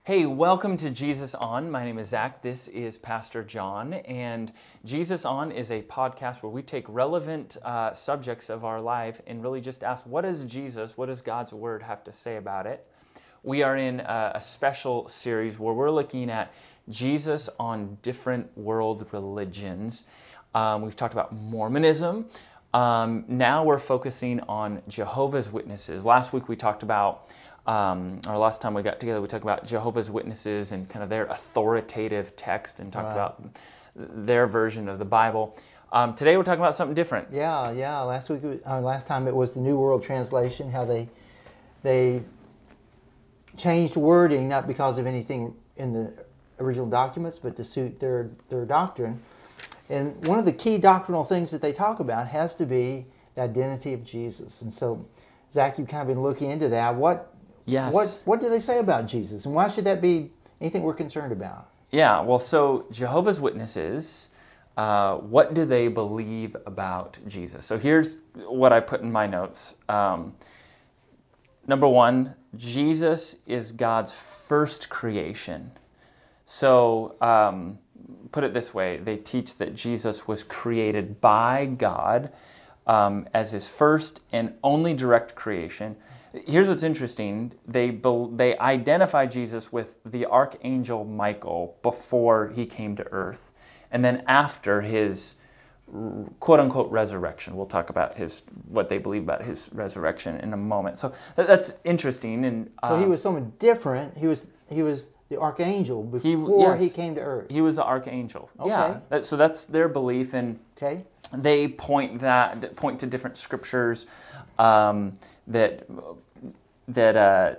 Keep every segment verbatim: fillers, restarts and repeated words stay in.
Hey, welcome to Jesus On. My name is Zach. This is Pastor John. And Jesus On is a podcast where we take relevant uh, subjects of our life and really just ask, what does Jesus, what does God's Word have to say about it? We are in a, a special series where we're looking at Jesus on different world religions. Um, we've talked about Mormonism. Um, now we're focusing on Jehovah's Witnesses. Last week we talked about Um, or last time we got together, we talked about Jehovah's Witnesses and kind of their authoritative text and talked Right. about their version of the Bible. Um, today we're talking about something different. Yeah, yeah. Last week, uh, last time it was the New World Translation. How they they changed wording not because of anything in the original documents, but to suit their their doctrine. And one of the key doctrinal things that they talk about has to be the identity of Jesus. And so, Zach, you've kind of been looking into that. What Yes. what what do they say about Jesus, and why should that be anything we're concerned about? Yeah, well, so Jehovah's Witnesses, uh, what do they believe about Jesus? So here's what I put in my notes. Um, number one, Jesus is God's first creation. So um, put it this way, they teach that Jesus was created by God um, as his first and only direct creation. Here's what's interesting. They they identify Jesus with the archangel Michael before he came to earth, and then after his quote-unquote resurrection. We'll talk about his what they believe about his resurrection in a moment. So that's interesting. And uh, So he was someone different. He was he was the archangel before he, yes, he came to earth. He was the archangel. Okay. Yeah. That, so that's their belief, and Okay. they point that point to different scriptures um, that that uh,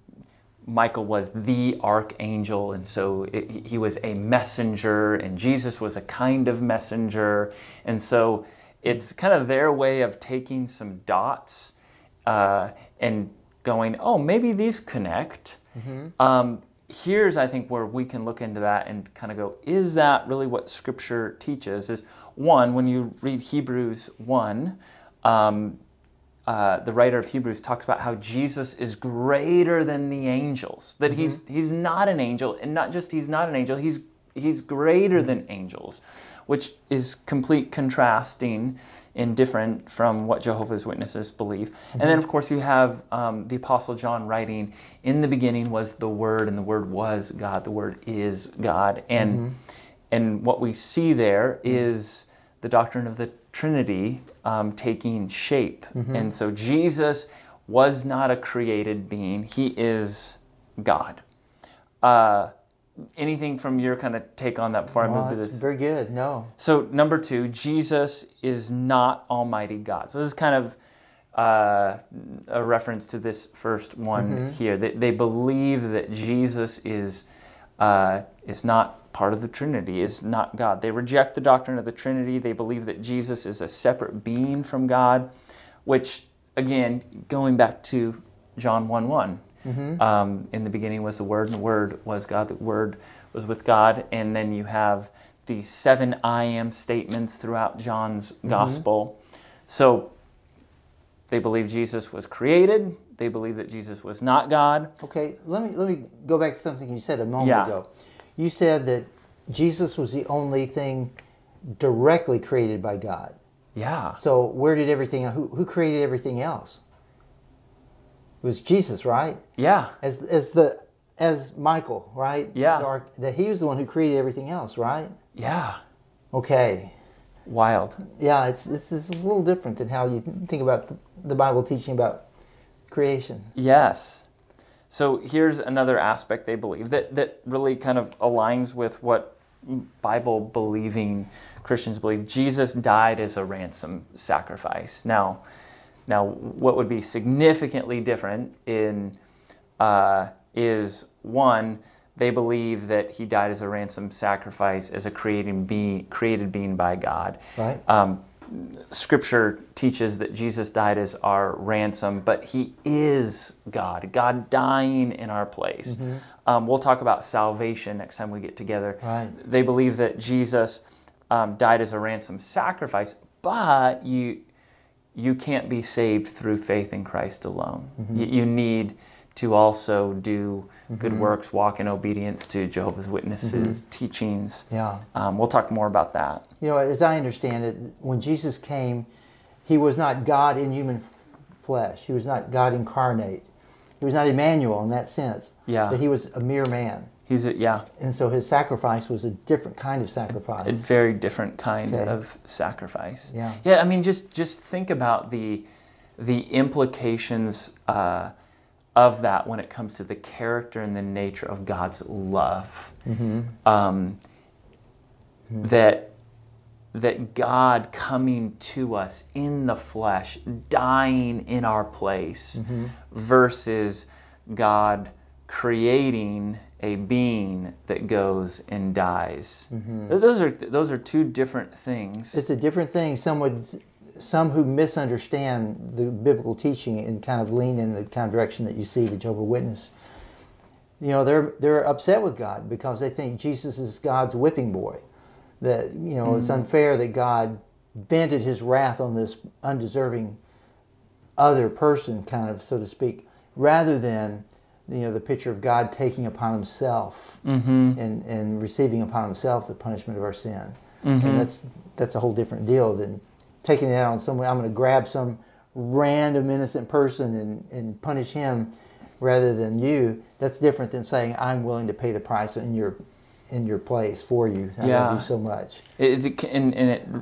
Michael was the archangel, and so it, he was a messenger, and Jesus was a kind of messenger, and so it's kind of their way of taking some dots uh, and going, oh, maybe these connect. Mm-hmm. Um, here's, I think, where we can look into that and kind of go, is that really what Scripture teaches? Is one, when you read Hebrews one, um, Uh, the writer of Hebrews talks about how Jesus is greater than the angels. That mm-hmm. he's he's not an angel, and not just he's not an angel, he's he's greater mm-hmm. than angels, which is complete contrasting and different from what Jehovah's Witnesses believe. Mm-hmm. And then, of course, you have um, the Apostle John writing, "In the beginning was the Word, and the Word was God. The Word is God." And mm-hmm. and what we see there mm-hmm. is the doctrine of the Trinity um, taking shape. Mm-hmm. And so Jesus was not a created being. He is God. Uh, anything from your kind of take on that before No, I move to this? Very good. No. So number two, Jesus is not Almighty God. So this is kind of uh, a reference to this first one mm-hmm. here. They, they believe that Jesus is uh, is not part of the Trinity, is not God. They reject the doctrine of the Trinity. They believe that Jesus is a separate being from God, which, again, going back to John one one, mm-hmm. um, in the beginning was the Word, and the Word was God. The Word was with God. And then you have the seven I am statements throughout John's mm-hmm. Gospel. So they believe Jesus was created. They believe that Jesus was not God. Okay, let me let me go back to something you said a moment Yeah. ago. You said that Jesus was the only thing directly created by God. Yeah. So where did everything, who, who created everything else? It was Jesus, right? Yeah. As as the as Michael, right? Yeah. The arch- That he was the one who created everything else, right? Yeah. Okay. Wild. Yeah, it's it's, it's a little different than how you think about the, the Bible teaching about creation. Yes. So here's another aspect they believe that, that really kind of aligns with what Bible-believing Christians believe. Jesus died as a ransom sacrifice. Now, now what would be significantly different in uh, is, one, they believe that he died as a ransom sacrifice, as a creating being, created being by God. Right. Um, Scripture teaches that Jesus died as our ransom, but he is God, God dying in our place. Mm-hmm. Um, we'll talk about salvation next time we get together. Right. They believe that Jesus um, died as a ransom sacrifice, but you you can't be saved through faith in Christ alone. Mm-hmm. You, you need to also do good works, walk in obedience to Jehovah's Witnesses' Mm-hmm. teachings. Yeah. Um, we'll talk more about that. You know, as I understand it, when Jesus came, he was not God in human f- flesh. He was not God incarnate. He was not Emmanuel in that sense. Yeah. That he was a mere man. He's a, yeah, And so his sacrifice was a different kind of sacrifice. a very different kind Okay. of sacrifice. Yeah. Yeah, I mean, just just think about the the implications uh, of that when it comes to the character and the nature of God's love. Mm-hmm. Um, Mm-hmm. That that God coming to us in the flesh, dying in our place, Mm-hmm. versus God creating a being that goes and dies. Mm-hmm. Those are those are two different things. It's a different thing. Some would, some who misunderstand the biblical teaching and kind of lean in the kind of direction that you see the Jehovah's Witness. You know, they're they're upset with God because they think Jesus is God's whipping boy. That, you know, it's unfair that God vented his wrath on this undeserving other person, kind of, so to speak, rather than, you know, the picture of God taking upon himself Mm-hmm. and, and receiving upon himself the punishment of our sin. Mm-hmm. And that's that's a whole different deal than taking it out on someone. I'm going to grab some random innocent person and, and punish him rather than you. That's different than saying, I'm willing to pay the price in your in your place for you. I Yeah. love you so much. It, it, and, and it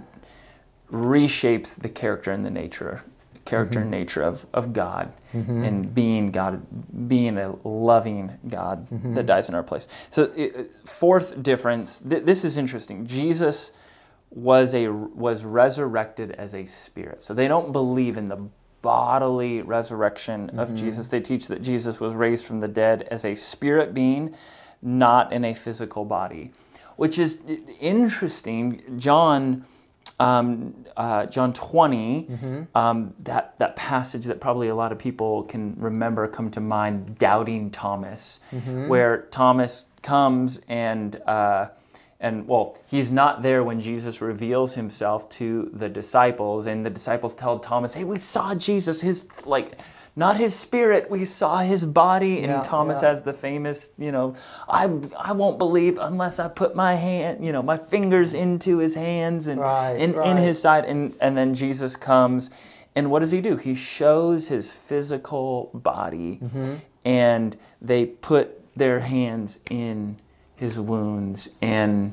reshapes the character and the nature, character and nature of, of God, and being God, being a loving God that dies in our place. So, it, fourth difference. Th- this is interesting. Jesus was a was resurrected as a spirit. So they don't believe in the bodily resurrection of Jesus. They teach that Jesus was raised from the dead as a spirit being, not in a physical body, which is interesting. John, um, uh, John twenty, Mm-hmm. um, that that passage that probably a lot of people can remember, come to mind, doubting Thomas, Mm-hmm. where Thomas comes and uh, and well, he's not there when Jesus reveals himself to the disciples, and the disciples tell Thomas, "Hey, we saw Jesus, his like." Not his spirit, we saw his body." And Yeah, Thomas yeah. has the famous, you know, I I won't believe unless I put my hand, you know, my fingers into his hands and Right, in, in right. his side. And, and then Jesus comes, and what does he do? He shows his physical body, Mm-hmm. and they put their hands in his wounds. And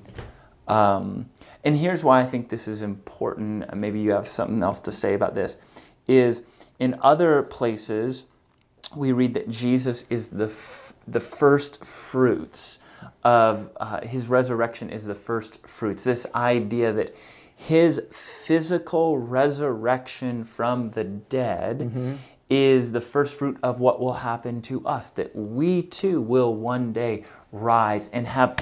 um, and here's why I think this is important. Maybe you have something else to say about this, is in other places, we read that Jesus is the f- the first fruits of uh, his resurrection is the first fruits. This idea that his physical resurrection from the dead Mm-hmm. is the first fruit of what will happen to us, that we too will one day rise and have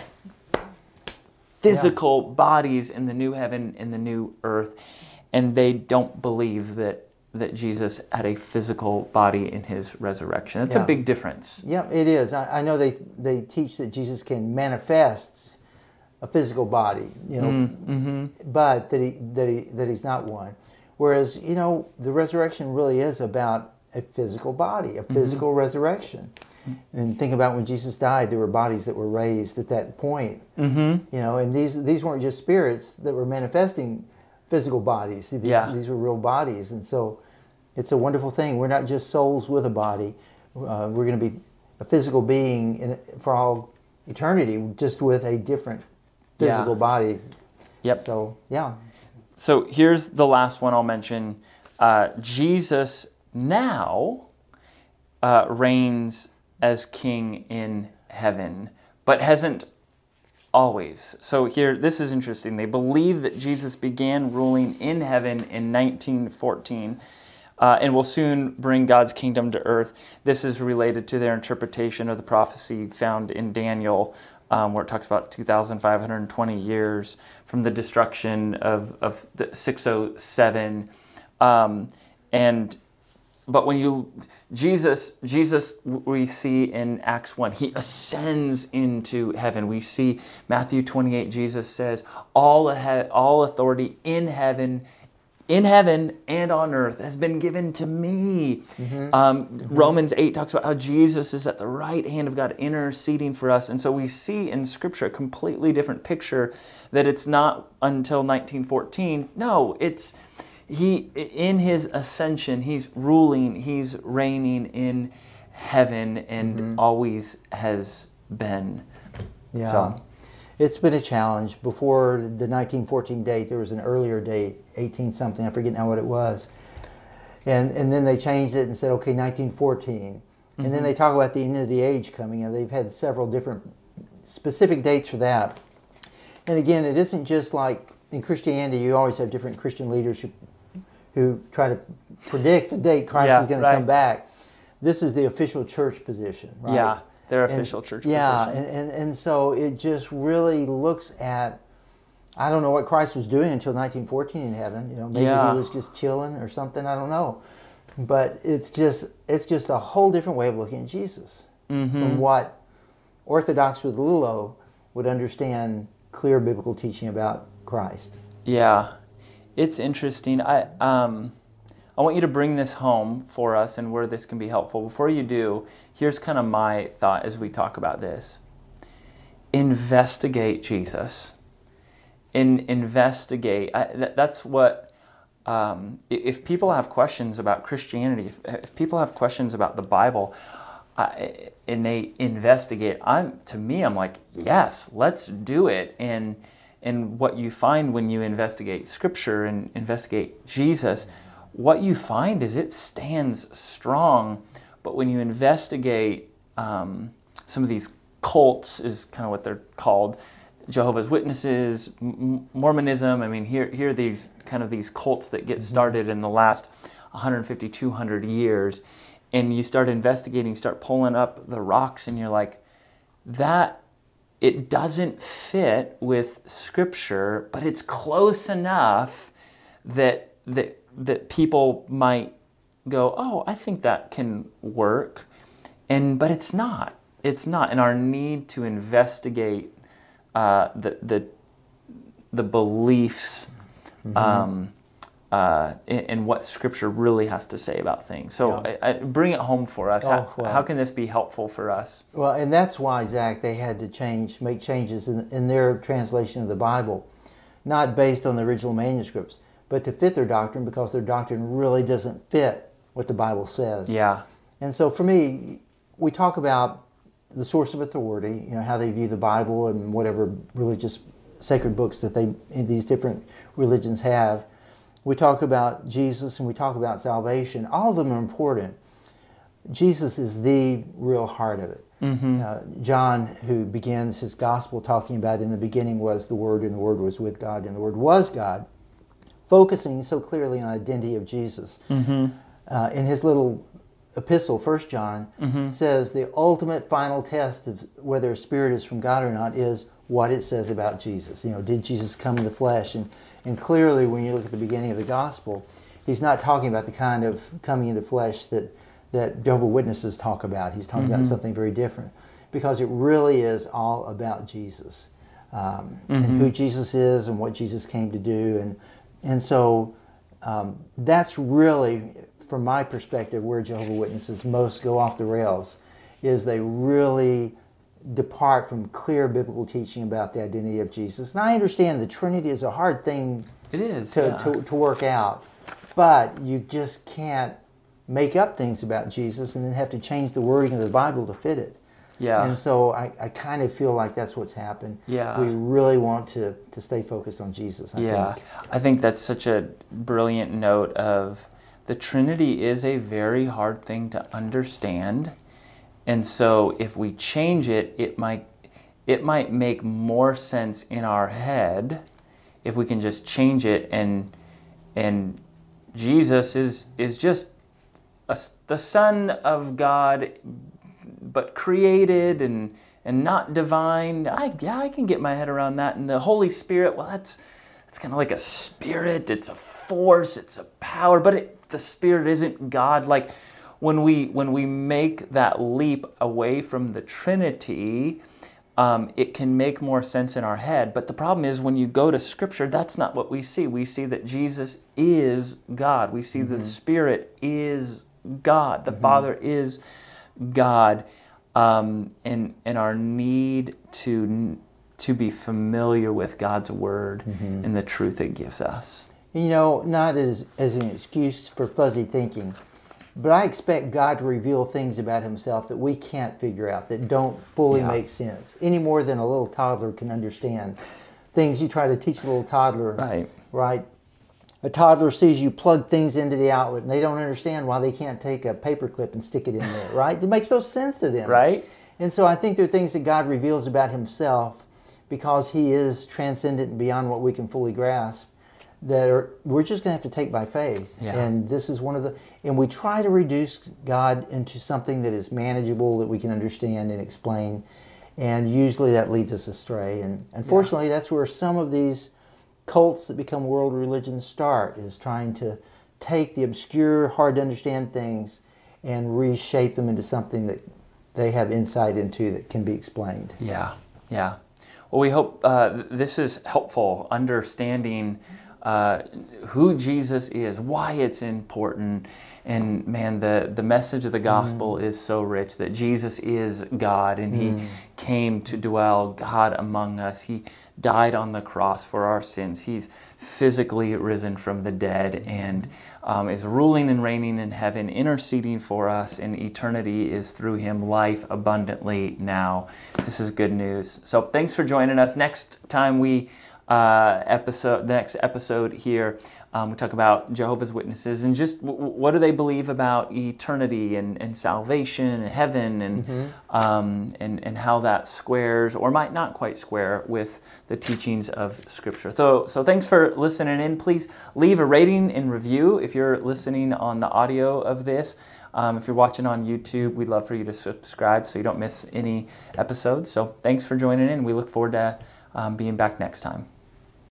physical bodies in the new heaven and the new earth. And they don't believe that that Jesus had a physical body in his resurrection. That's Yeah. a big difference. Yeah, it is. I, I know they they teach that Jesus can manifest a physical body, you know, Mm-hmm. but that he that he that he's not one. Whereas, you know, the resurrection really is about a physical body, a physical resurrection. And think about when Jesus died, there were bodies that were raised at that point. Mm-hmm. You know, and these these weren't just spirits that were manifesting physical bodies. These, Yeah. these were real bodies, and so it's a wonderful thing. We're not just souls with a body. Uh, we're going to be a physical being in, for all eternity, just with a different physical Yeah. body. Yep. So, yeah. So here's the last one I'll mention. Uh, Jesus now uh, reigns as king in heaven, but hasn't always. So here, this is interesting. They believe that Jesus began ruling in heaven in nineteen fourteen. Uh, and will soon bring God's kingdom to earth. This is related to their interpretation of the prophecy found in Daniel, um, where it talks about two thousand five hundred twenty years from the destruction of, of the six oh seven. Um, and but when you Jesus Jesus we see in Acts one, he ascends into heaven. We see Matthew twenty-eight, Jesus says, all ahead, all authority in heaven in heaven and on earth has been given to me. Mm-hmm. Um, Mm-hmm. Romans eight talks about how Jesus is at the right hand of God interceding for us. And so we see in Scripture a completely different picture, that it's not until nineteen fourteen. No, it's he in his ascension, he's ruling, he's reigning in heaven, and Mm-hmm. always has been. Yeah. So, It's been a challenge. Before the nineteen fourteen date, there was an earlier date, eighteen something, I forget now what it was. And and then they changed it and said, okay, nineteen fourteen. And Mm-hmm. then they talk about the end of the age coming, and they've had several different specific dates for that. And again, it isn't just like in Christianity, you always have different Christian leaders who, who try to predict the date Christ Yeah, is going right. to come back. This is the official church position, right? yeah, their And- official church yeah, position. and, and, and so it just really looks at, I don't know what Christ was doing until nineteen fourteen in heaven. You know, maybe Yeah. he was just chilling or something. I don't know, but it's just it's just a whole different way of looking at Jesus Mm-hmm. from what Orthodox with a little o would understand clear biblical teaching about Christ. Yeah, it's interesting. I um, I want you to bring this home for us and where this can be helpful. Before you do, here's kind of my thought as we talk about this. Investigate Jesus. In investigate. I, that, that's what. Um, i- if people have questions about Christianity, if, if people have questions about the Bible, I, and they investigate, I'm to me, I'm like, yes, let's do it. And and what you find when you investigate Scripture and investigate Jesus, what you find is it stands strong. But when you investigate um, some of these cults, is kind of what they're called, Jehovah's Witnesses, M- Mormonism. I mean, here here are these kind of these cults that get started in the last one fifty, two hundred years, and you start investigating, start pulling up the rocks, and you're like, that it doesn't fit with Scripture, but it's close enough that that that people might go, oh, I think that can work, and but it's not. It's not. And our need to investigate uh, the the the beliefs Mm-hmm. um, uh, in, in what Scripture really has to say about things. So Yeah. I, I, bring it home for us. Oh, how, well. how can this be helpful for us? Well, and that's why, Zach, they had to change, make changes in, in their translation of the Bible, not based on the original manuscripts, but to fit their doctrine, because their doctrine really doesn't fit what the Bible says. Yeah. And so for me, we talk about the source of authority, you know, how they view the Bible and whatever religious sacred books that they in these different religions have. We talk about Jesus and we talk about salvation. All of them are important. Jesus is the real heart of it. Mm-hmm. Uh, John, who begins his gospel talking about in the beginning was the Word, and the Word was with God, and the Word was God, focusing so clearly on the identity of Jesus. Mm-hmm. Uh, in his little epistle, First John, Mm-hmm. says the ultimate final test of whether a spirit is from God or not is what it says about Jesus. You know, did Jesus come in the flesh? And, and clearly, when you look at the beginning of the gospel, he's not talking about the kind of coming into flesh that, that Jehovah's Witnesses talk about. He's talking Mm-hmm. about something very different, because it really is all about Jesus, um, Mm-hmm. and who Jesus is and what Jesus came to do. And, and so um, that's really, from my perspective, where Jehovah's Witnesses most go off the rails, is they really depart from clear biblical teaching about the identity of Jesus. And I understand the Trinity is a hard thing It is. to, yeah. to, to work out, but you just can't make up things about Jesus and then have to change the wording of the Bible to fit it. Yeah. And so I, I kind of feel like that's what's happened. Yeah. We really want to, to stay focused on Jesus, I Yeah, think. I think that's such a brilliant note of the Trinity is a very hard thing to understand. And so if we change it, it might it might make more sense in our head if we can just change it, and and Jesus is is just a, the Son of God, but created and and not divine. I yeah, I can get my head around that. And the Holy Spirit, well, that's it's kind of like a spirit. It's a force. It's a power. But it, the Spirit isn't God. Like when we when we make that leap away from the Trinity, um, it can make more sense in our head. But the problem is when you go to Scripture, that's not what we see. We see that Jesus is God. We see mm-hmm. the Spirit is God. The mm-hmm. Father is God. Um, and, and our need to, to be familiar with God's Word mm-hmm. and the truth it gives us. You know, not as, as an excuse for fuzzy thinking, but I expect God to reveal things about Himself that we can't figure out, that don't fully yeah. make sense, any more than a little toddler can understand. Things you try to teach a little toddler, right? Right? A toddler sees you plug things into the outlet, and they don't understand why they can't take a paper clip and stick it in there, right? It makes no sense to them. Right. And so I think there are things that God reveals about Himself because He is transcendent and beyond what we can fully grasp, that are, we're just going to have to take by faith. Yeah. And this is one of the, and we try to reduce God into something that is manageable, that we can understand and explain, and usually that leads us astray. And unfortunately, yeah. that's where some of these cults that become world religions start, is trying to take the obscure, hard to understand things and reshape them into something that they have insight into that can be explained. Yeah, yeah. Well, we hope uh, this is helpful, understanding Uh, who Jesus is, why it's important, and man, the, the message of the gospel mm. is so rich that Jesus is God, and mm. He came to dwell, God among us. He died on the cross for our sins. He's physically risen from the dead and um, is ruling and reigning in heaven, interceding for us, and eternity is through Him, life abundantly now. This is good news. So thanks for joining us. Next time we Uh, episode, the next episode here, um, we talk about Jehovah's Witnesses and just w- what do they believe about eternity and, and salvation and heaven and, mm-hmm. um, and and how that squares or might not quite square with the teachings of Scripture. So, so thanks for listening in. Please leave a rating and review if you're listening on the audio of this. Um, if you're watching on YouTube, we'd love for you to subscribe so you don't miss any episodes. So thanks for joining in. We look forward to um, being back next time.